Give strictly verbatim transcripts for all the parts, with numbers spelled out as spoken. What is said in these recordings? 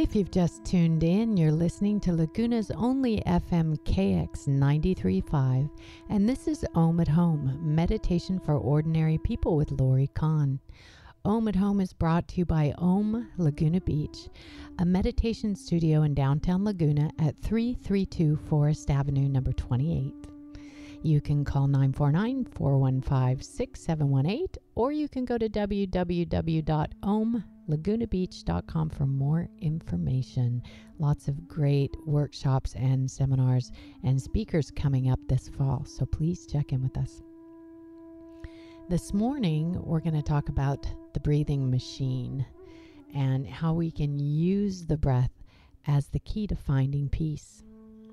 If you've just tuned in, you're listening to Laguna's only F M K X ninety-three point five, and this is Om at Home, Meditation for Ordinary People with Lori Kahn. Om at Home is brought to you by Om Laguna Beach, a meditation studio in downtown Laguna at three three two Forest Avenue, number twenty-eight. You can call nine four nine, four one five, six seven one eight, or you can go to w w w dot om laguna beach dot com for more information. Lots of great workshops and seminars and speakers coming up this fall, so please check in with us. This morning, we're going to talk about the breathing machine and how we can use the breath as the key to finding peace.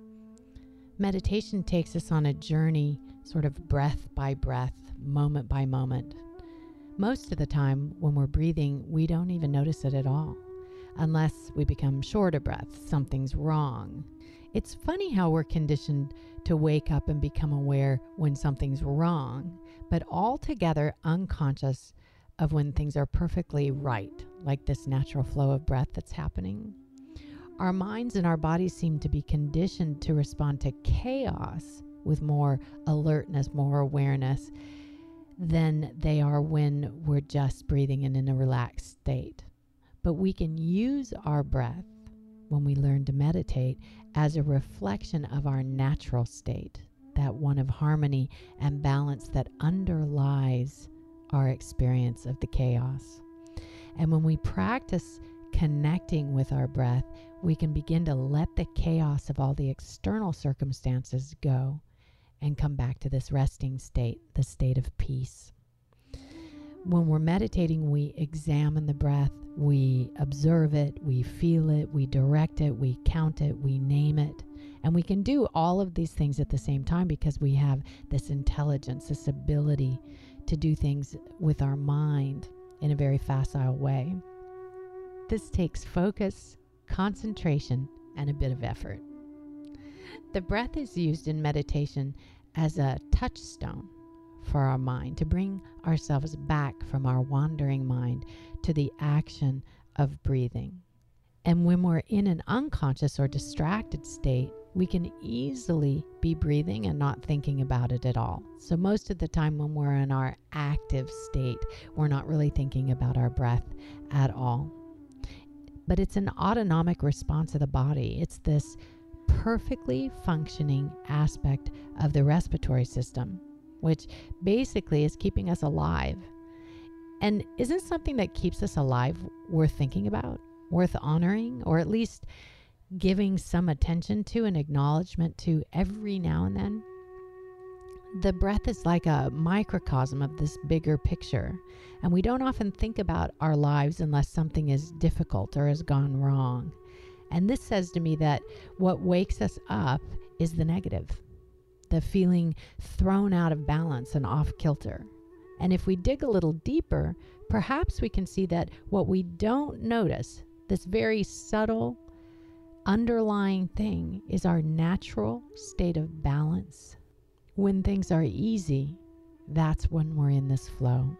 Meditation takes us on a journey, sort of breath by breath, moment by moment. Most of the time, when we're breathing, we don't even notice it at all, unless we become short of breath, something's wrong. It's funny how we're conditioned to wake up and become aware when something's wrong, but altogether unconscious of when things are perfectly right, like this natural flow of breath that's happening. Our minds and our bodies seem to be conditioned to respond to chaos with more alertness, more awareness than they are when we're just breathing and in a relaxed state. But we can use our breath when we learn to meditate as a reflection of our natural state, that one of harmony and balance that underlies our experience of the chaos. And when we practice connecting with our breath, we can begin to let the chaos of all the external circumstances go and come back to this resting state, the state of peace. When we're meditating, we examine the breath, we observe it, we feel it, we direct it, we count it, we name it. And we can do all of these things at the same time because we have this intelligence, this ability to do things with our mind in a very facile way. This takes focus, concentration, and a bit of effort. The breath is used in meditation as a touchstone for our mind to bring ourselves back from our wandering mind to the action of breathing. And when we're in an unconscious or distracted state, we can easily be breathing and not thinking about it at all. So most of the time when we're in our active state, we're not really thinking about our breath at all. But it's an autonomic response of the body. It's this perfectly functioning aspect of the respiratory system, which basically is keeping us alive. And isn't something that keeps us alive worth thinking about, worth honoring, or at least giving some attention to and acknowledgement to every now and then? The breath is like a microcosm of this bigger picture, and we don't often think about our lives unless something is difficult or has gone wrong. And this says to me that what wakes us up is the negative, the feeling thrown out of balance and off kilter. And if we dig a little deeper, perhaps we can see that what we don't notice, this very subtle underlying thing, is our natural state of balance. When things are easy, that's when we're in this flow.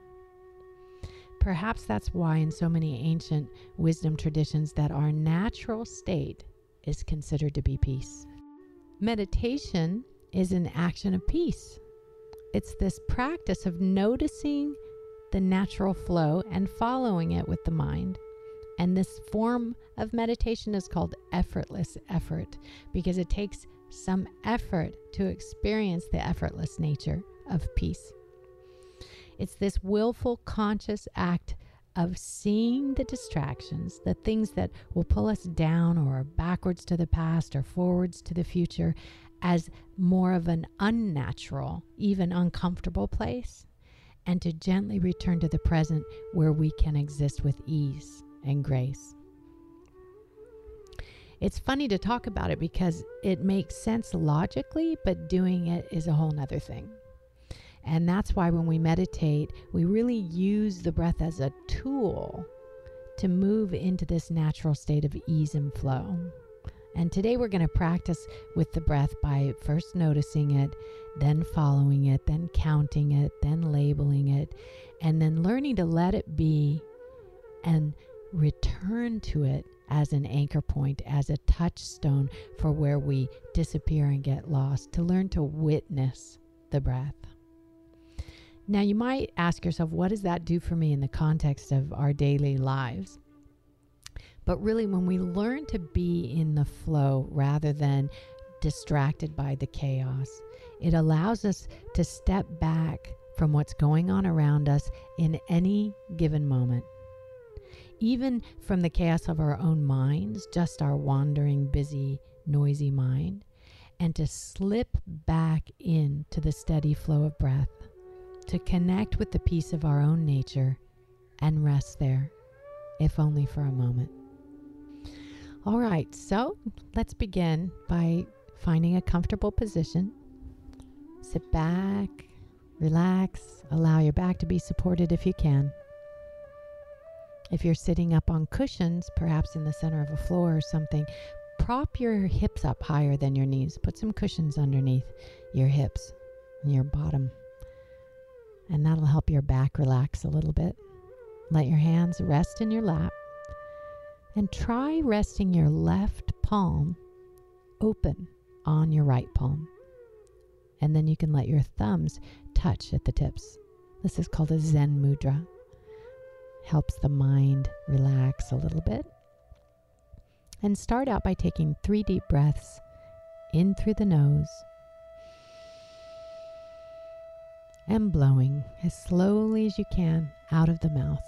Perhaps that's why in so many ancient wisdom traditions that our natural state is considered to be peace. Meditation is an action of peace. It's this practice of noticing the natural flow and following it with the mind. And this form of meditation is called effortless effort because it takes some effort to experience the effortless nature of peace. It's this willful, conscious act of seeing the distractions, the things that will pull us down or backwards to the past or forwards to the future, as more of an unnatural, even uncomfortable place, and to gently return to the present where we can exist with ease and grace. It's funny to talk about it because it makes sense logically, but doing it is a whole nother thing. And that's why when we meditate, we really use the breath as a tool to move into this natural state of ease and flow. And today we're going to practice with the breath by first noticing it, then following it, then counting it, then labeling it, and then learning to let it be and return to it as an anchor point, as a touchstone for where we disappear and get lost, to learn to witness the breath. Now, you might ask yourself, what does that do for me in the context of our daily lives? But really, when we learn to be in the flow rather than distracted by the chaos, it allows us to step back from what's going on around us in any given moment. Even from the chaos of our own minds, just our wandering, busy, noisy mind, and to slip back into the steady flow of breath, to connect with the peace of our own nature and rest there, if only for a moment. All right, so let's begin by finding a comfortable position. Sit back, relax, allow your back to be supported if you can. If you're sitting up on cushions, perhaps in the center of a floor or something, prop your hips up higher than your knees. Put some cushions underneath your hips and your bottom. And that'll help your back relax a little bit. Let your hands rest in your lap. And try resting your left palm open on your right palm. And then you can let your thumbs touch at the tips. This is called a Zen mudra. Helps the mind relax a little bit. And start out by taking three deep breaths in through the nose and blowing as slowly as you can out of the mouth.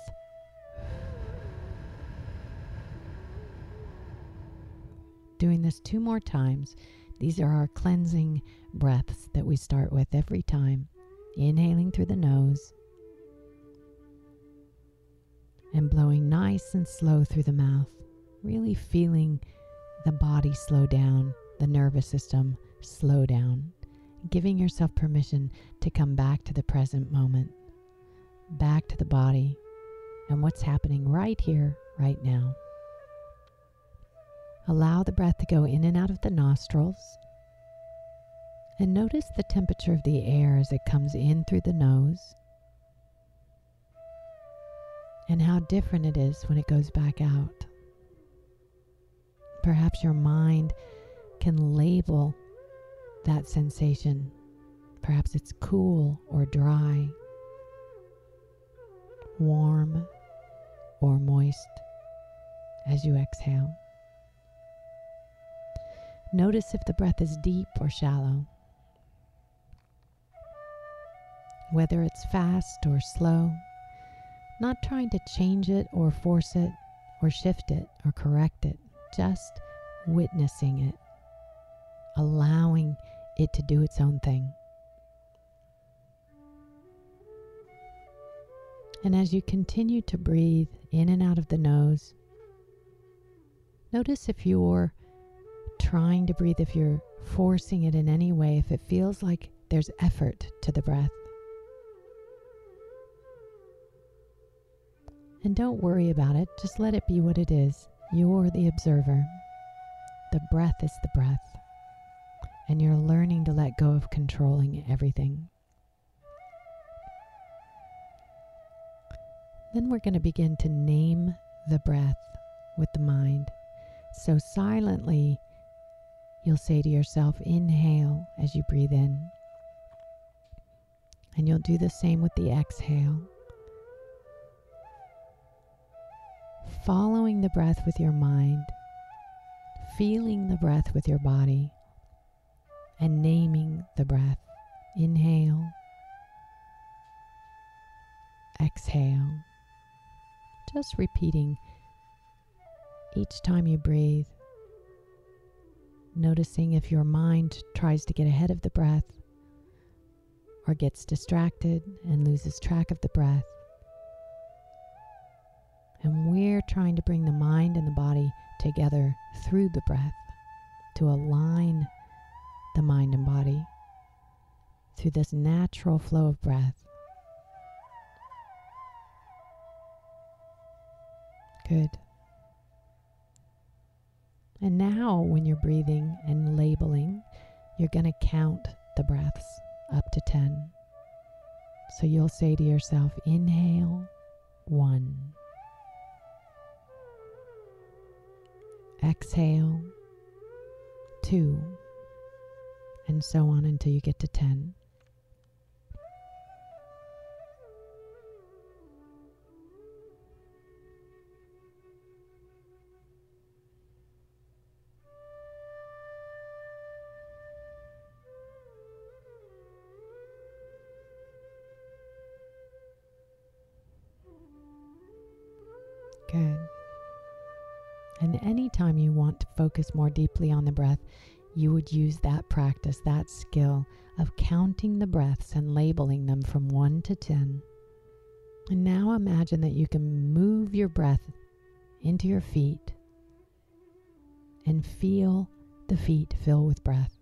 Doing this two more times. These are our cleansing breaths that we start with every time. Inhaling through the nose and blowing nice and slow through the mouth. Really feeling the body slow down, the nervous system slow down. Giving yourself permission to come back to the present moment, back to the body and what's happening right here, right now. Allow the breath to go in and out of the nostrils. And notice the temperature of the air as it comes in through the nose. And how different it is when it goes back out. Perhaps your mind can label that sensation. Perhaps it's cool or dry, warm or moist as you exhale. Notice if the breath is deep or shallow, whether it's fast or slow, not trying to change it or force it or shift it or correct it, just witnessing it, allowing it to do its own thing. And as you continue to breathe in and out of the nose, notice if you're trying to breathe, if you're forcing it in any way, if it feels like there's effort to the breath. And don't worry about it, just let it be what it is. You're the observer. The breath is the breath. And you're learning to let go of controlling everything. Then we're going to begin to name the breath with the mind. So silently, you'll say to yourself, inhale as you breathe in. And you'll do the same with the exhale. Following the breath with your mind, feeling the breath with your body, and naming the breath. Inhale, exhale. Just repeating each time you breathe. Noticing if your mind tries to get ahead of the breath or gets distracted and loses track of the breath. And we're trying to bring the mind and the body together through the breath to align the mind and body through this natural flow of breath. Good. And now when you're breathing and labeling, you're going to count the breaths up to ten. So you'll say to yourself, inhale, one. exhale, two, and so on until you get to ten. Good. And anytime you want to focus more deeply on the breath, you would use that practice, that skill of counting the breaths and labeling them from one to ten. And now imagine that you can move your breath into your feet and feel the feet fill with breath.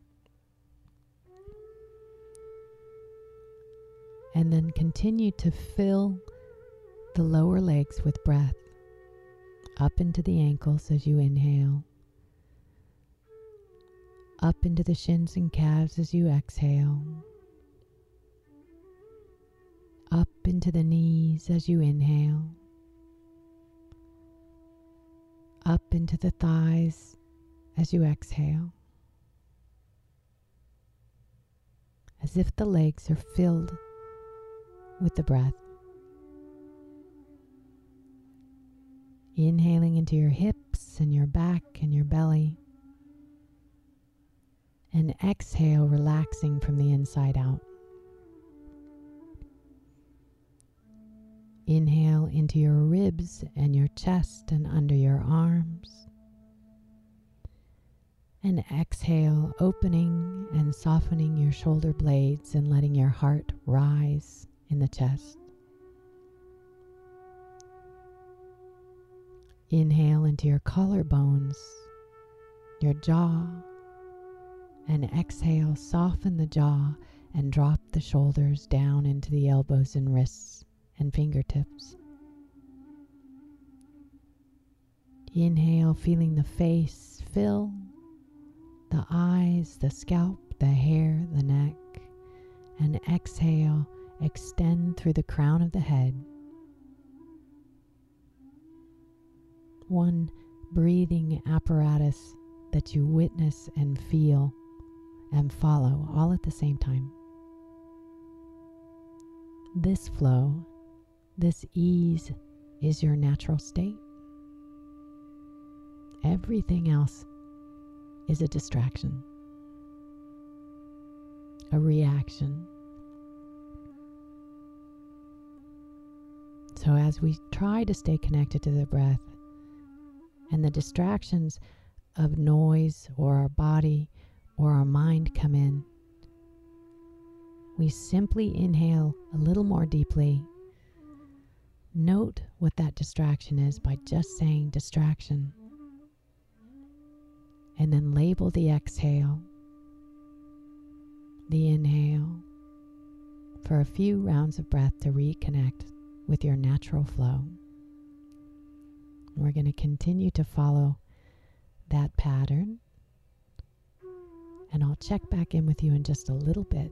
And then continue to fill the lower legs with breath up into the ankles as you inhale, up into the shins and calves as you exhale, up into the knees as you inhale, up into the thighs as you exhale, as if the legs are filled with the breath. Inhaling into your hips and your back and your belly, and exhale, relaxing from the inside out. Inhale into your ribs and your chest and under your arms, and exhale, opening and softening your shoulder blades and letting your heart rise in the chest. Inhale into your collarbones, your jaw, and exhale, soften the jaw and drop the shoulders down into the elbows and wrists and fingertips. Inhale, feeling the face fill, the eyes, the scalp, the hair, the neck, and exhale, extend through the crown of the head. One breathing apparatus that you witness and feel and follow all at the same time. This flow, this ease is your natural state. Everything else is a distraction, a reaction. So as we try to stay connected to the breath, and the distractions of noise or our body or our mind come in, we simply inhale a little more deeply. Note what that distraction is by just saying distraction. And then label the exhale, the inhale, for a few rounds of breath to reconnect with your natural flow. We're going to continue to follow that pattern, and I'll check back in with you in just a little bit.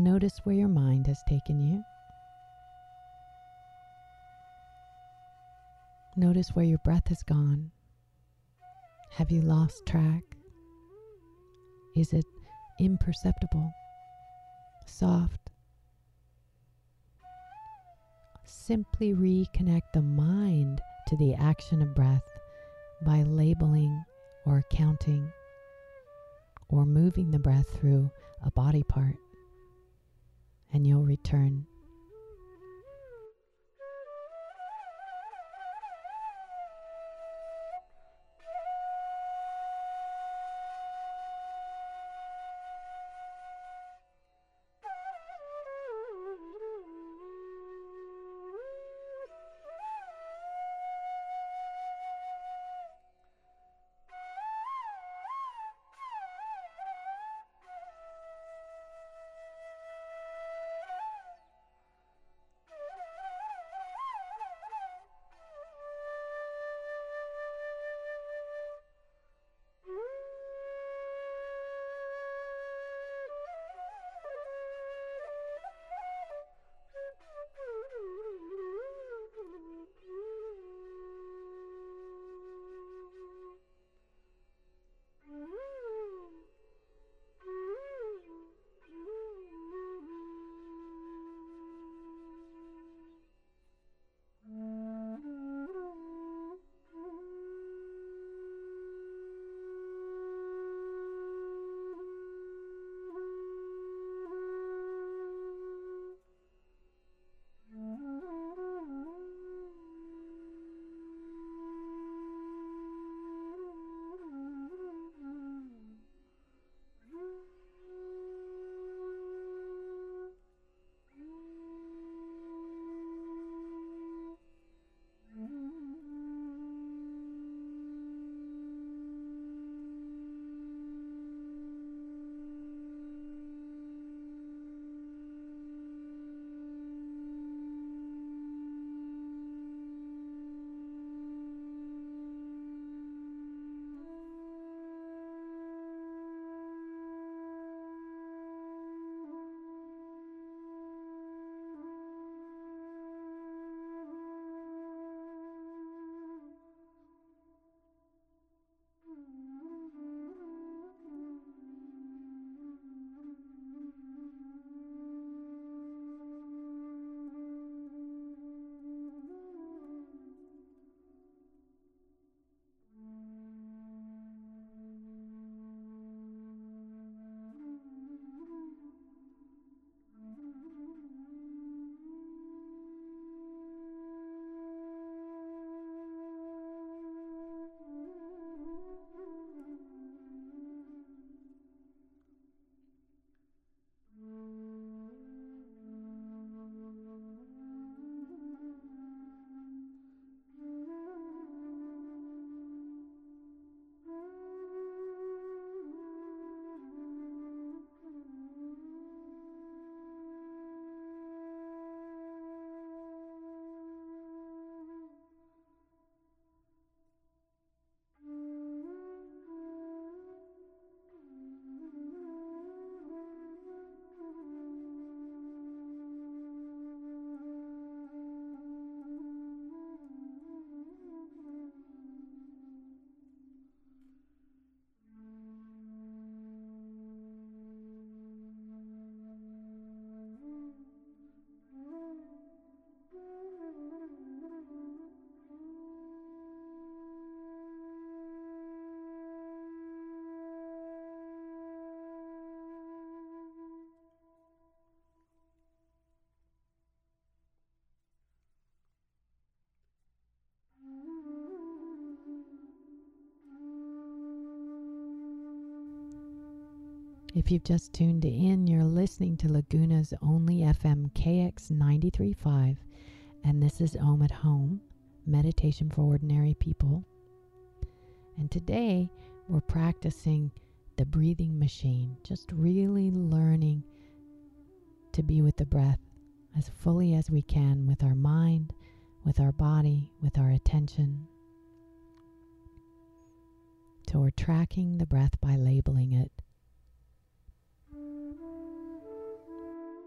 Notice where your mind has taken you. Notice where your breath has gone. Have you lost track? Is it imperceptible? Soft? Simply reconnect the mind to the action of breath by labeling or counting or moving the breath through a body part, and you'll return. If you've just tuned in, you're listening to Laguna's only F M K X ninety-three point five, and this is Om at Home, Meditation for Ordinary People. And today we're practicing the breathing machine, just really learning to be with the breath as fully as we can with our mind, with our body, with our attention. So we're tracking the breath by labeling it.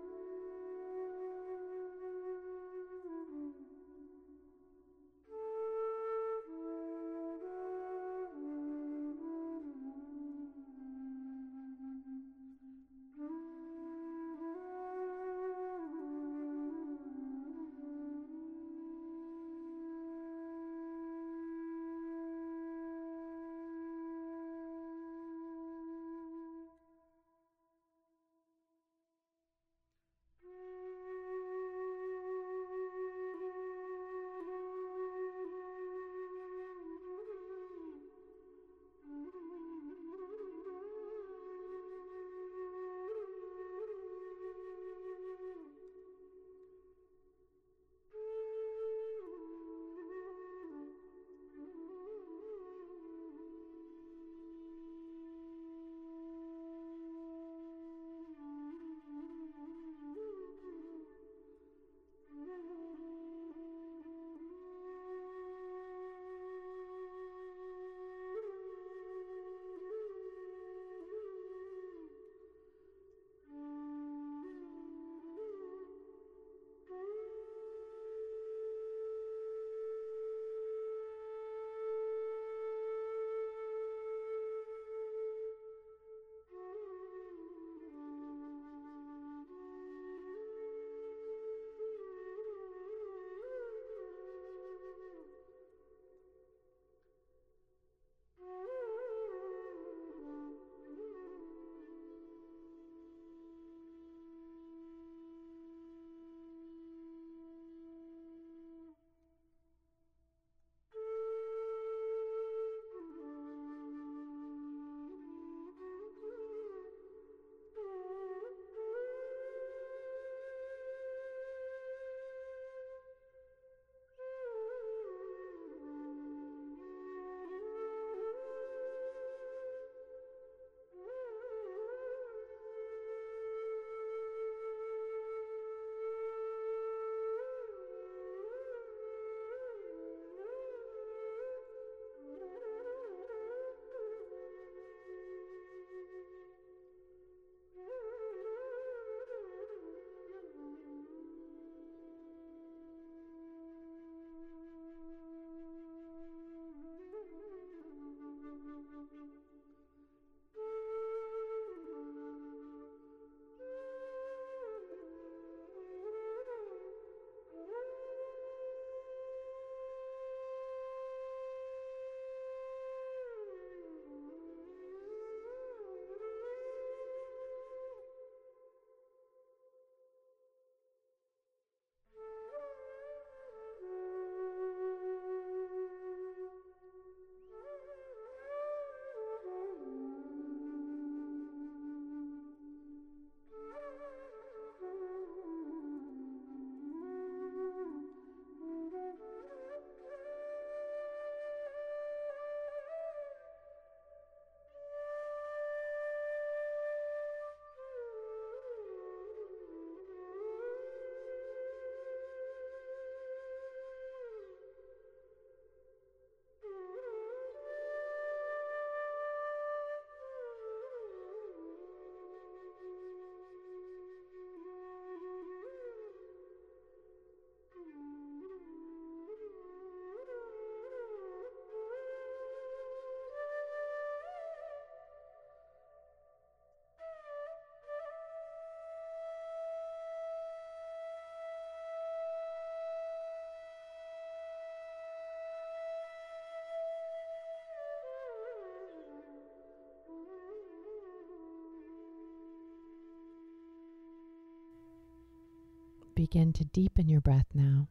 begin to deepen your breath now.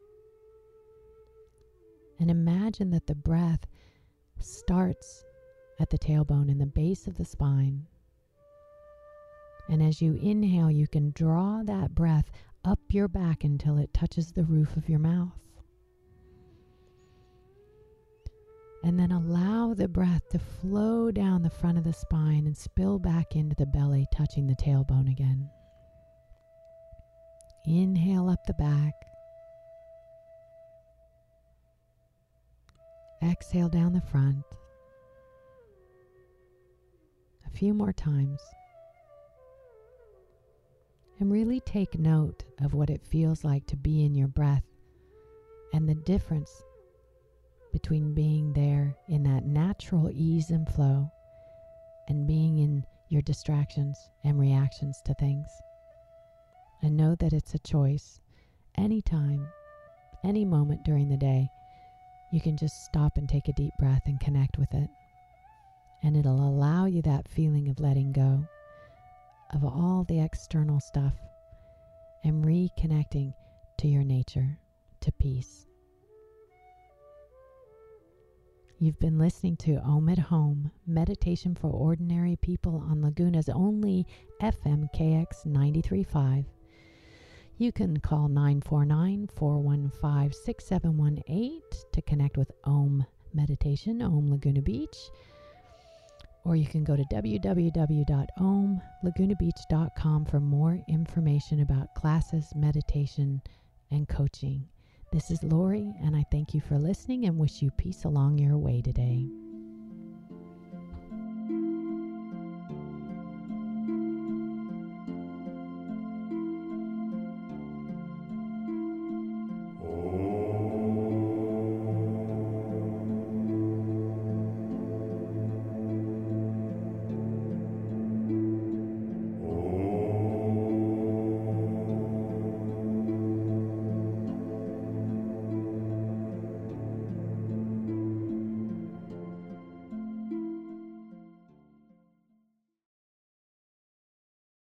And imagine that the breath starts at the tailbone in the base of the spine. And as you inhale, you can draw that breath up your back until it touches the roof of your mouth. And then allow the breath to flow down the front of the spine and spill back into the belly, touching the tailbone again. Inhale up the back. Exhale down the front. A few more times. And really take note of what it feels like to be in your breath and the difference between being there in that natural ease and flow and being in your distractions and reactions to things. And know that it's a choice. Anytime, any moment during the day, you can just stop and take a deep breath and connect with it. And it'll allow you that feeling of letting go of all the external stuff and reconnecting to your nature, to peace. You've been listening to Om at Home, Meditation for Ordinary People on Laguna's only F M K X ninety-three point five. You can call nine four nine, four one five, six seven one eight to connect with Om Meditation, Om Laguna Beach. Or you can go to w w w dot om laguna beach dot com for more information about classes, meditation, and coaching. This is Lori, and I thank you for listening and wish you peace along your way today.